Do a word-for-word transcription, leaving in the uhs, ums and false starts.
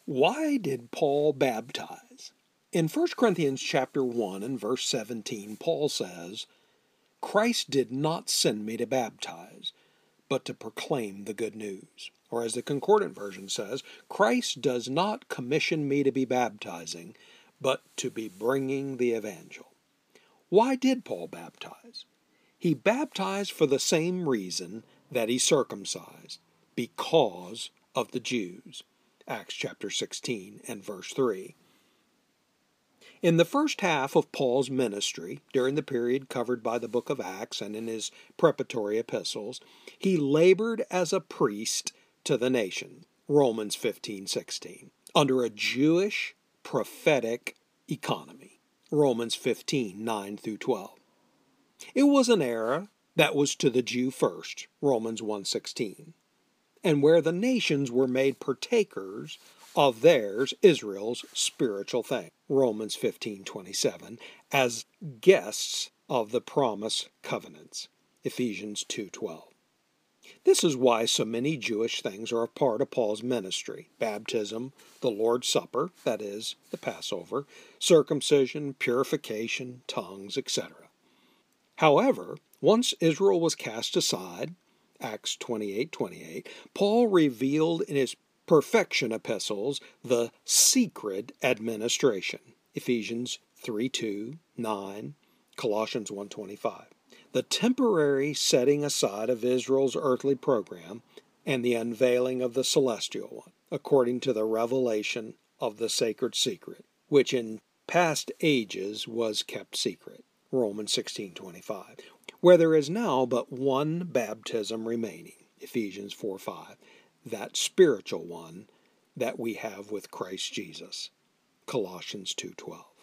Why did Paul baptize? In First Corinthians chapter one and verse seventeen, Paul says, Christ did not send me to baptize, but to proclaim the good news. Or as the Concordant version says, Christ does not commission me to be baptizing, but to be bringing the evangel. Why did Paul baptize? He baptized for the same reason that he circumcised, because of the Jews. Acts chapter sixteen and verse three. In the first half of Paul's ministry, during the period covered by the book of Acts and in his preparatory epistles, he labored as a priest to the nation, Romans fifteen sixteen, under a Jewish prophetic economy, Romans fifteen nine through twelve. It was an era that was to the Jew first, Romans one sixteen, and where the nations were made partakers of theirs, Israel's spiritual thing, Romans fifteen twenty-seven, as guests of the promise covenants, Ephesians two twelve. This is why so many Jewish things are a part of Paul's ministry: baptism, the Lord's Supper, that is, the Passover, circumcision, purification, tongues, et cetera. However, once Israel was cast aside, Acts twenty-eight twenty-eight, Paul revealed in his perfection epistles the secret administration, Ephesians three two, nine, Colossians one twenty-five. The temporary setting aside of Israel's earthly program and the unveiling of the celestial one, according to the revelation of the sacred secret, which in past ages was kept secret, Romans sixteen twenty-five, where there is now but one baptism remaining, Ephesians four five, that spiritual one that we have with Christ Jesus, Colossians two twelve.